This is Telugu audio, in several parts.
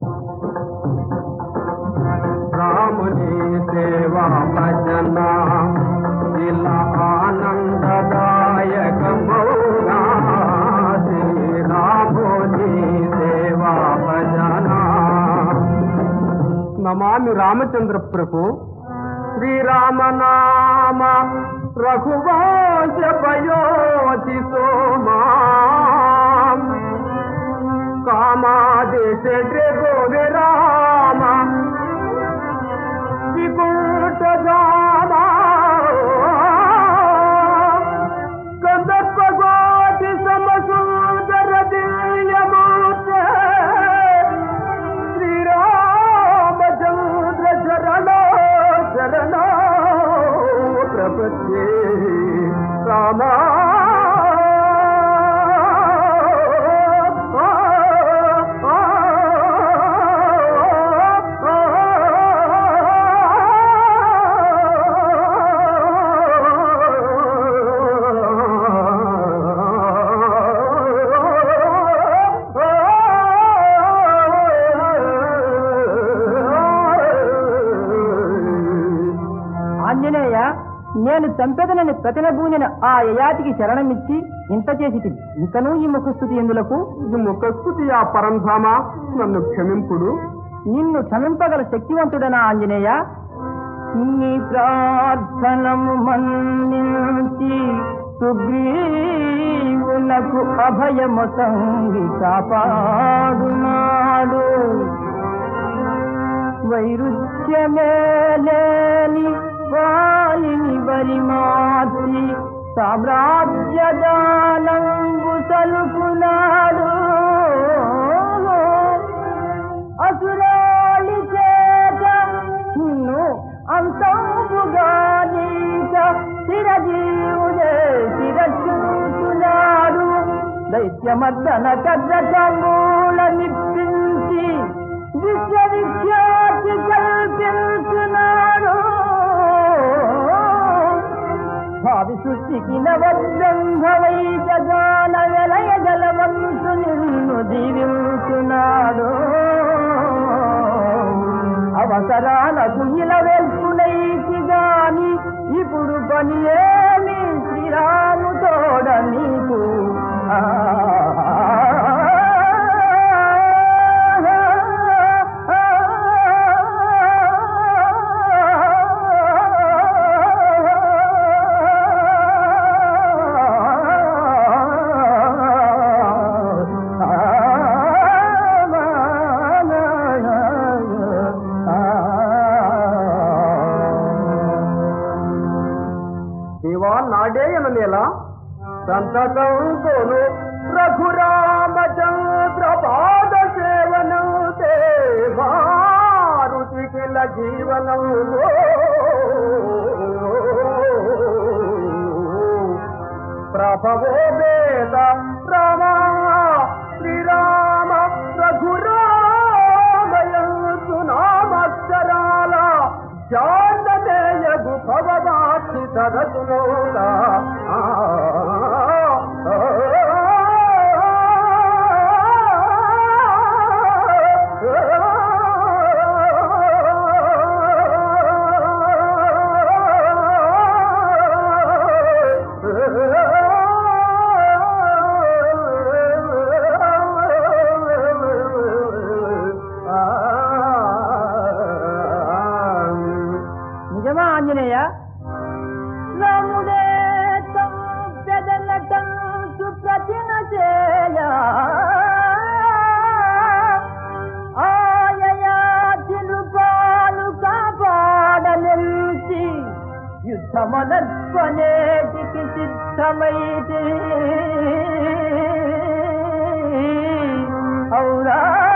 రాముని సేవా భజన ఇలా ఆనందదాయకమౌనా శ్రీరాముని సేవా భజన. నమామి రామచంద్ర ప్రభు. శ్రీరామనామ రఘువంశ పయోతి సోమా కామాదేశ గోవే రామ వికుంఠ గామా గంధర్వగోటి సమసుందర దివ్యమూర్తే శ్రీరామచంద్ర శరణో శరణో ప్రపద్యే రామా. నేను చంపెదనని ప్రతినబూనిన ఆ యయాతికి శరణమిచ్చి ఇంత చేసి ఇంకనూ ఈ ముఖస్థుతి ఎందులకు? ఇది ముఖస్థుతి ఆ పరంధామ, నన్ను క్షమింపుడు. నిన్ను క్షమింపగల శక్తివంతుడనా ఆంజనేయ? నీ ప్రార్థనము మన్నించి సుగ్రీవునకు అభయము సంగి కాపాడునాడు. వైరుధ్యమేలేని వాలిని వరిమార్చి సామ్రాజ్యదానంబు సలుపునాడు. అసురాళి చేత నిన్ను అంతంబుగా నీక చిరజీవుడే చిరచూచునాడు. దైత్యమర్దన కద్రకమూలనిప్పించి విశ్వవిఖ్యాతి కల్పించునాడు. భావి సృష్టికి నవద్రంభవై జగాన వెలయ జలవంతు నిన్ను దీవించునాడు. అవసరాలకు ఇలా వెల్పునైతి గాని ఇప్పుడు పని ఏమి శ్రీరాము తోడ నీకు. నాడేయననేలా సంతకంతోను రఘురామచంద్ర పాద సేవనం దేవారుతికిల జీవనం. ప్రభవో వేద రామా శ్రీరామ రఘురామయంతు నామక్షరాల జాతనేయగు భవవాచి తరతునోడా. నిజమా ఆంజనేయ? రాముడే పెదనటం సుప్రతిన చేయ ఆయా చిలుపాలు కాపాడనించి యుద్ధమనర్పనేటికి సిద్ధమైతే అవునా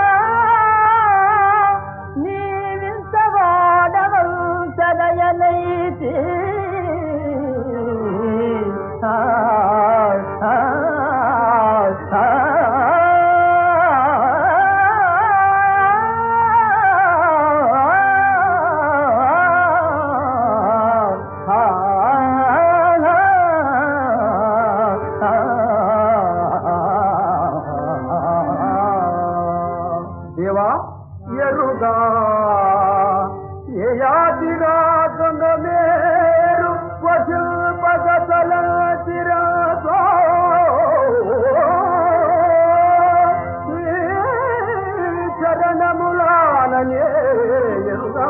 నీవింత వాడవంతనయనైతే దేవా ఎరుగా ఏయాదిగా గంగమేరు వశిల్పగతల చిరతో చరణములాననే ఎరుగా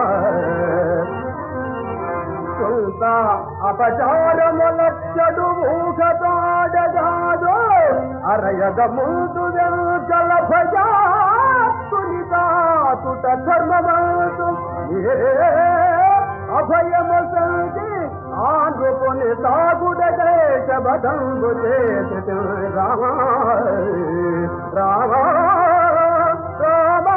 సొంత అపచారములచ్చడు మూఖతాడగాదో అరయగ ముందు వెంకల భజాతునితాతుట ధర్మమంతు అభయము సంతి ఆంధ్రపుని సాగుడ దేశ బదంబు చేసి రామ రామ రామ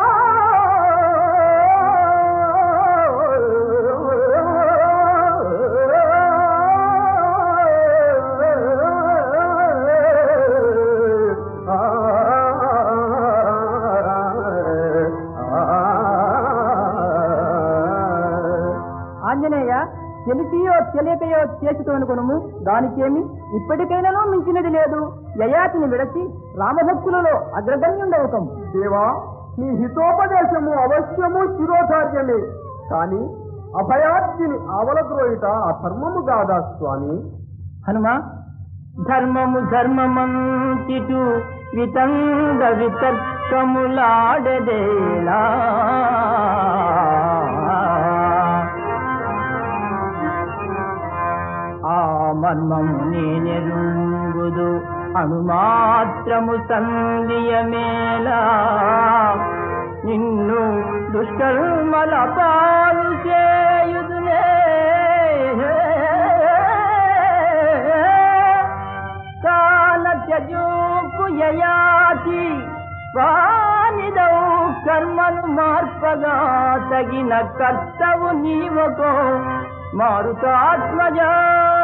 ఆంజనేయ, తెలిసియో తెలియకయో చేసితో అనుకునము, దానికేమి ఇప్పటికైనానో మించినది లేదు. యయాతిని విడచి రామభక్తులలో అగ్రగణ్యుండవుకం. దేవా, నీ హితోపదేశము అవశ్యము శిరోధార్యమే, కాని అభయార్జిని అవలద్రోయుట అధర్మము కాదా స్వామి? హనుమా, ధర్మము ధర్మమంతిటు వితంగ వితర్కములాడదేలా ఆ మర్మము నేనెరుంగుదు అణుమాత్రము సంధియమేలా నిన్ను దుష్కర్మల పాలు చేయుదునే కానత్యజూపు యయాతి వానిదౌ కర్మను మార్పగా తగిన కర్తవు నీవకో మారుతాత్మజా.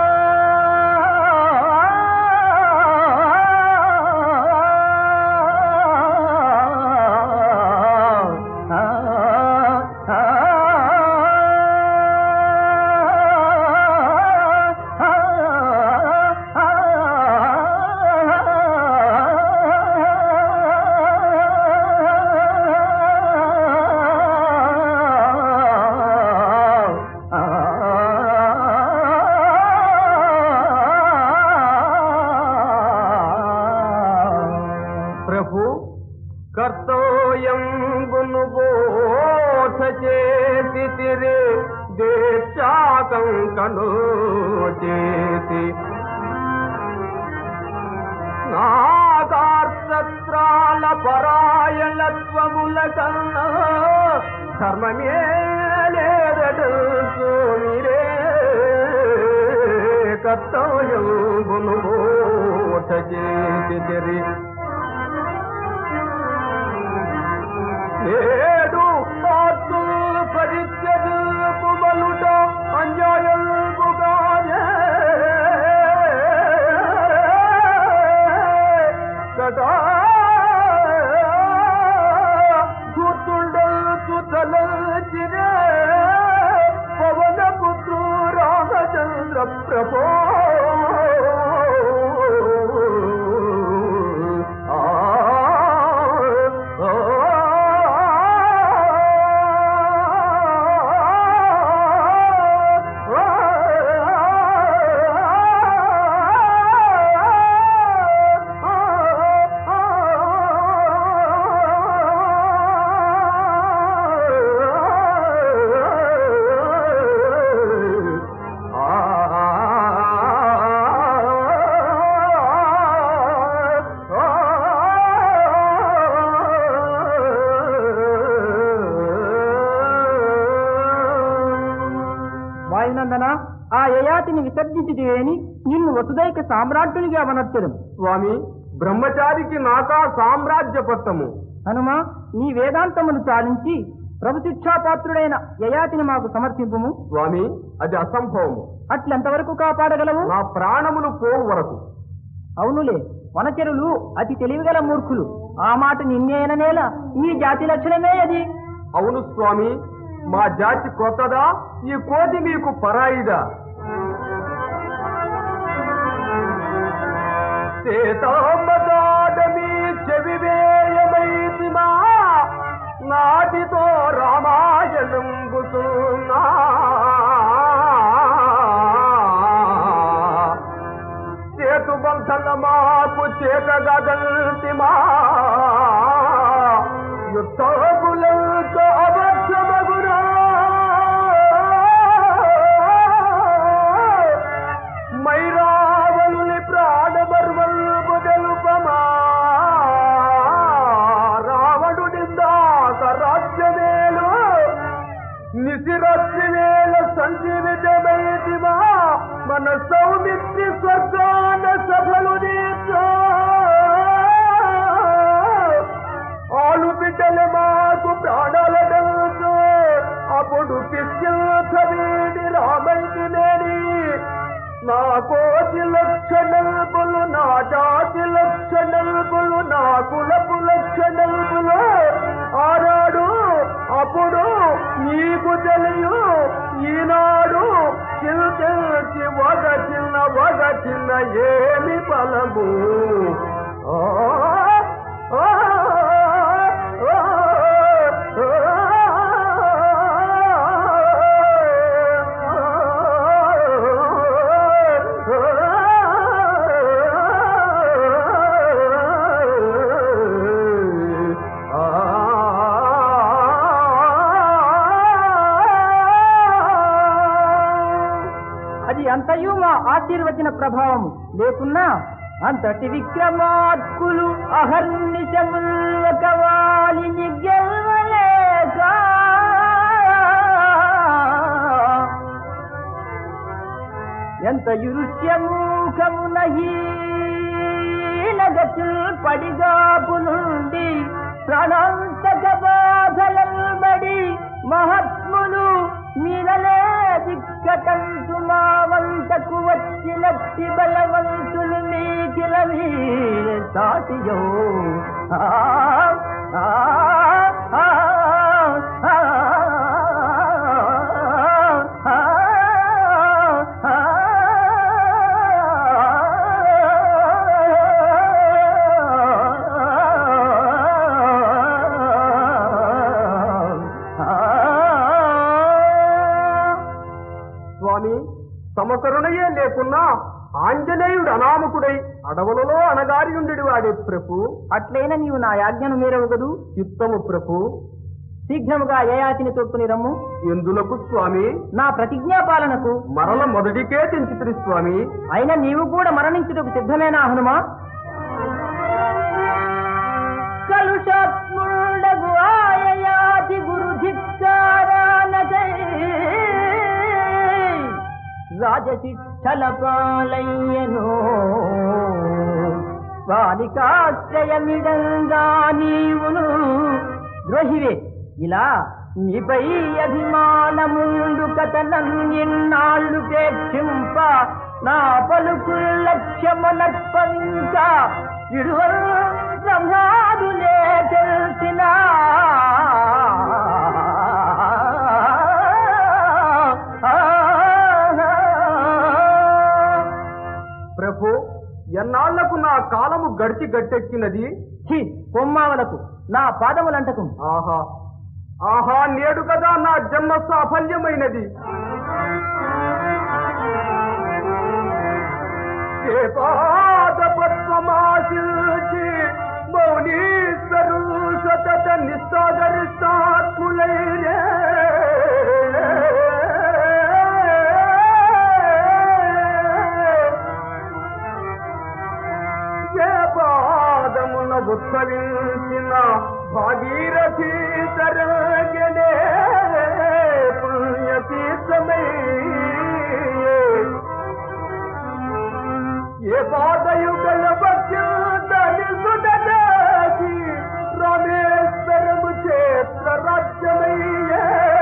కర్తవ్యంబును బోధ చేసి తిరే దేశాకంకను చేసి నాగార్సత్రాల పరాయణత్వముల కన్నా ధర్మమే లేదడు సోమిరే. కర్తవ్యంబును బోధ చేసి తిరి ఏడు పాత్రు పరిత్యజల్పు బలుట అంజాయల్పుగానే కదా గుర్తుండల్చు తలచిరే పవన పుత్రు రామచంద్ర ప్రభో. ఆ యయాతిని విసర్జించితేని నిన్ను వసుదైక సామ్రాజ్యునిగా అవనర్చడం. స్వామి, బ్రహ్మచారికి నాకా సామ్రాజ్య పట్టము. హనుమ, నీ వేదాంతమును చాలించి ప్రభు శిక్షాపాత్రుడైన యయాతిని మాకు సమర్పింపుము. స్వామి, అది అసంభవము. అట్లెంతవరకు కాపాడగలవు? నా ప్రాణములు పోవు వరకు. అవునులే, వనచరులు అతి తెలివిగల మూర్ఖులు. ఆ మాట నిన్నేననేలా ఈ జాతి లక్షణమే అది. అవును స్వామి, మా జాతి కొత్తదా, ఈ కోతి మీకు పరాయిదా? సీతాంబదాడమీ చెవివేయమైతిమా నా చేతగదంతిమా యుద్ధములంతో అబద్ధమగునా మైరావలుని ప్రాణమర్వల్పు తెలుపమా రావణుడిందాక రాజ్యమేలు నిశిరస్వేల సంజీవితమైతివా మన సౌమిత్రి స్వర్గాన సభలు ఆలు బిడ్డలు మాకు ప్రాణాలడంతో అప్పుడు కిష్కిల్చవేడి రామైతినేని నా కోటి లక్షణల్పులు నా జాతి లక్షణల్పులు నా కులపు లక్షణల్పులు ఆనాడు అప్పుడు నీకు తెలియు ఈనాడు చిల్చి ఒక చిన్న ఏమి ఫలము అంతయు మా ఆశీర్వచన ప్రభావము లేకున్నా అంతటి విక్రమార్కులు అహర్నిశముల్వకవాలిని గెలవలేక ఎంత యురుష్యమూఖమున హీనగతుల్ పడిగాపులుండి ప్రణాంతక బాధలల్బడి మహాత్ములు మీరలే దిక్కటంతు మా వంతకు వచ్చినట్టి బలవంతులు నీకిల వీర సాటియో తమ కరుణయే లేకున్నా ఆంజనేయుడు అనామకుడై అడవులలో అణగారి ఉండేడు వాడే ప్రభు. అట్లైనా నీవు నా యాజ్ఞను మీరవగదు. చిత్తము ప్రభు. శీఘ్రముగా యయాతిని తొట్టుని రమ్ము. ఎందులకు స్వామి? నా ప్రతిజ్ఞాపాలనకు. మరల మొదటికే తెంచితిరి స్వామి. అయినా నీవు కూడా మరణించుటకు సిద్ధమేనా హనుమా? కలుషాత్ముండగు ఆయయాతి గురు ధిక్కారానకై రాజశిక్షలపాలయ్యను వానికాశ్రయమిడంగా నీవును ద్రోహివే. ఇలా నీపై అభిమానముండు కథనన్నిన్నాళ్ళు పేక్షింప నా పలుకు లక్ష్యమనర్పవించ విడువల్ బ్రహ్మాదులే తెలిసినా ప్రభు. ఎన్నాళ్లకు నా కాలము గడిచి గట్టెక్కినది. పొమ్మావలకు నా పాదములంటకు. ఆహా ఆహా నేడు కదా నా జన్మ సాఫల్యమైనది. ఏ పాద పద్మమాశిల్చి మౌనీశ్వరు సతత నిస్సాగరిస్తాత్ములైనే పాదమున ఉత్సవించిన భాగీరథీ తరగనే పుణ్యతీర్థమై ఏ పాదయుగల భక్తి రామేశ్వరము క్షేత్ర రాజ్యమయ్యే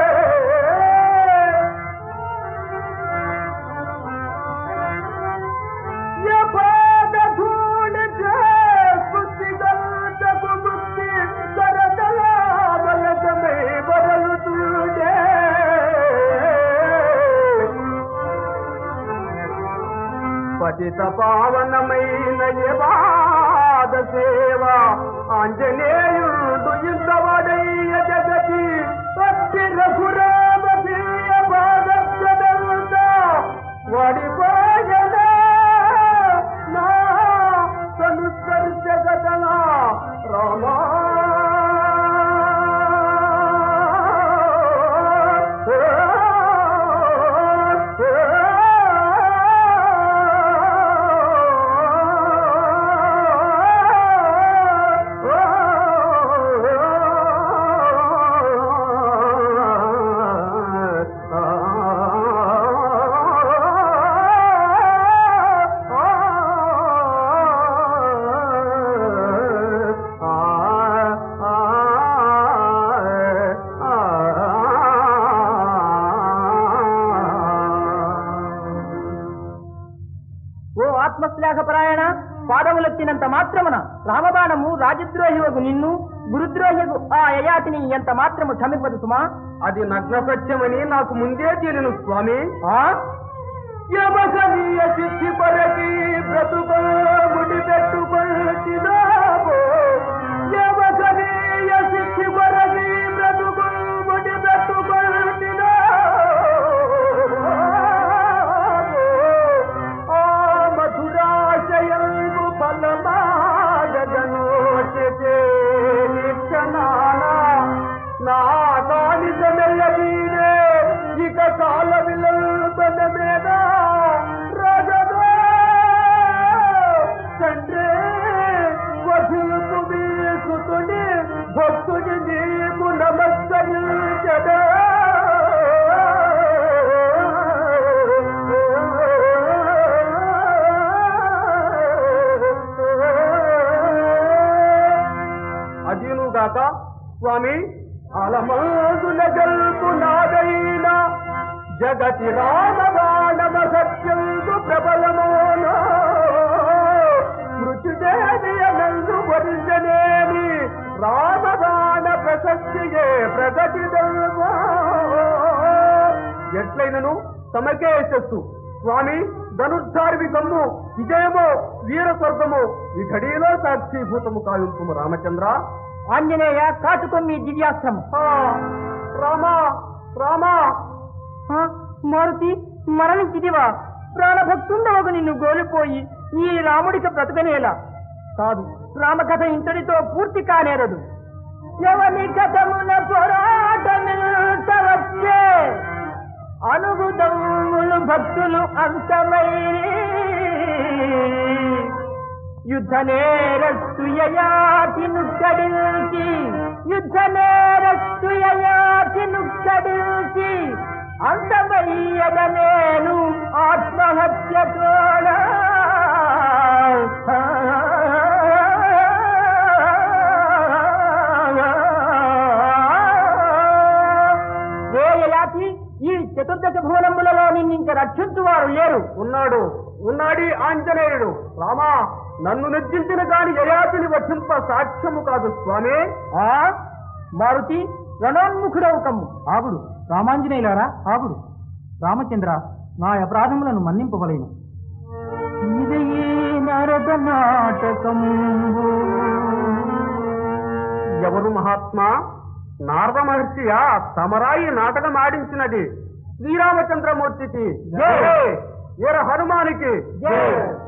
పతిత పావనమైన యవాద సేవ ఆంజనేయుడు ఇంతవాడయ్య జగతి భక్తి రఘురామ దివ్య పాదప్రదంత వాడి పాయన నా సనుస ఆత్మశ్లాఘపరాయణ పాదములెత్తినంత మాత్రమున రామబాణము రాజద్రోహివగు నిన్ను గురుద్రోహికు ఆ యయాతిని ఎంత మాత్రము క్షమింపదు సుమా. అది నగ్న సత్యమని నాకు ముందే తెలియను స్వామి. సిద్ధి కొరకి బ్రతుకో ముడి పెట్టుకొచ్చినావో, సిద్ధి కొరకి బ్రతుకో ముడి పెట్టుకొచ్చినావో, ఆ మధురాశయంగు ఫలమాగనోచే నిక్షణానా నా కానిజమెల్లదీనే ఇక కాల విలంబన మీద రగదో తండ్రి వధులకు వీసుతుని భక్తుని నీకు నమస్కరించదా. అదీనుగాక స్వామి, అలమందుల గల్పు నాదైన జగతి రామబాణమ సత్యందు ప్రబలమోనో మృత్యుదేవియనందు వరించనేమి రామబాణ ప్రశస్తియే ప్రగతిదల్వో. ఎట్లయినను తమకే యశస్సు స్వామి. ధనుర్ధారివి కమ్ము విజయమో వీర స్వర్గమో ఈ ఘడియలో సాక్షిభూతము కావింపు రామచంద్ర. ఆంజనేయ కాచుకొమ్మి దివ్యాస్త్రము. రామా రామా, మారుతి మరణించిదివా? ప్రాణభక్తుండవకు నిన్ను గోలిపోయి ఈ రాముడికి బ్రతకనేలా కాదు. రామకథ ఇంతటితో పూర్తి కానేరదు. ఎవని కథమున పోరాటమిల్చవచ్చే అనుభూతములు భక్తులు అంతమై యుద్ధ నేరస్తు యయాతి నుక్కడిల్చి, యుద్ధ నేరస్తు యయాతి నుక్కడిల్చి అంతమయ్యద నేను ఆత్మహత్య తోడ. యయాతి, ఈ చతుర్దశ భువనములలో నిన్నింక రక్షించువారు లేరు. ఉన్నాడి ఆంజనేయుడు. రామా, నన్ను నెచ్చించిన గాని యయాతిని వచింప సాక్ష్యము కాదు స్వామి. మారుతి రణోన్ముఖుడవు కమ్ము. ఆగుడు రామాంజనేయులారా, ఆగుడు. రామచంద్ర, నా అపరాధములను మన్నింపవలేను. ఇది నారద నాటకము. ఎవరు మహాత్మా? నారద మహర్షియా తమరాయి నాటకం ఆడించినది? శ్రీరామచంద్రమూర్తికి జై, వీర హనుమానికి జై.